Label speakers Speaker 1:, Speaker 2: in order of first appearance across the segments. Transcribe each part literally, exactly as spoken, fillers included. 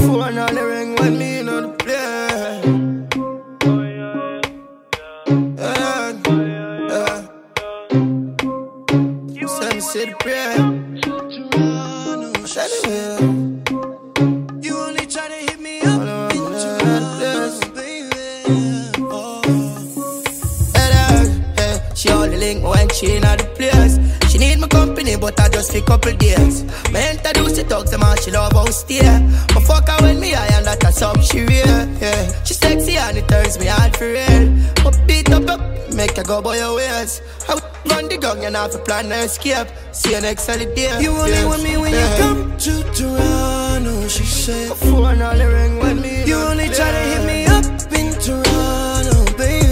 Speaker 1: phone on the ring when me in the play. Yeah, yeah. Send me say the prayer. Anyway,
Speaker 2: You only try to hit me up into
Speaker 1: she only link me when she in the place. She need my company, but I just for couple days. Me introduce the talk to man, she love how stay. But fuck her when me high and that a sub she real. Yeah. She sexy and it turns me hard for real. But beat up up, make her go by your ways. I gun the gun, you not have to plan to escape. See you next holiday.
Speaker 2: You only
Speaker 1: yeah.
Speaker 2: want me when
Speaker 1: yeah.
Speaker 2: you come to Toronto, she said.
Speaker 1: My phone on the ring when me.
Speaker 2: You only try to hit me up in Toronto, baby.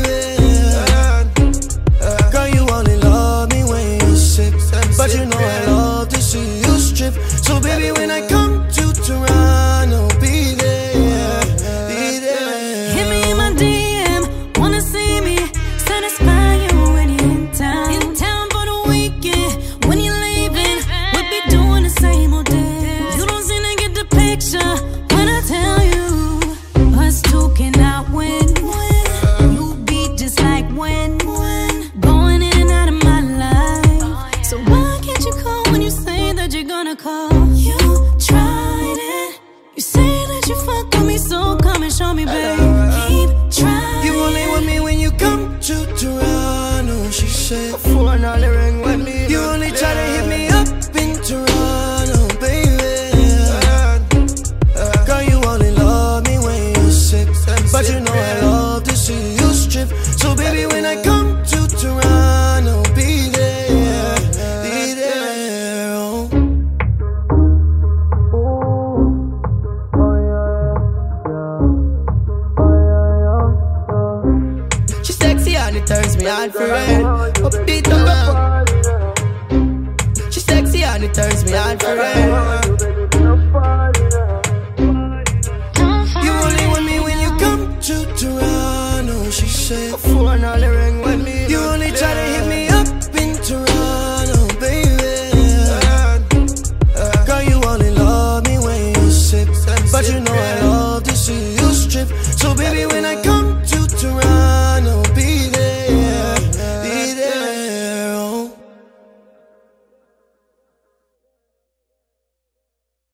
Speaker 2: Girl, you only love me when you sip, but you know I love to see you strip. So baby, when I come to Toronto, be there, be there.
Speaker 3: Hit me in my D M, wanna see me, satisfy you when you're in town. In town for the weekend, when you're leaving, we'll be doing the same old dance. You don't seem to get the picture when I tell you, us two cannot win. You be just like when, going in and out of my life. So why can't you call when you say that you're gonna call? You tried it, you say that you fuck with me, so come and show me, babe. Keep trying.
Speaker 2: You only want me when you come to Toronto, she said.
Speaker 1: My phone on the ring when me.
Speaker 2: You only try to hit me up in Toronto, baby. Girl, you only love me when you sip, but you know I love to see you strip. So baby, when I come to Toronto, be there, be there. Oh.
Speaker 1: She sexy and it turns me on for real. But beat up up. She sexy and it turns me on for real.
Speaker 2: You only want me when you come to Toronto, she said.
Speaker 1: My phone on the ring when me.
Speaker 2: You only try to hit me up in Toronto, baby. Girl, you only love me when you sip, but you know I love to see you strip. So baby, when I come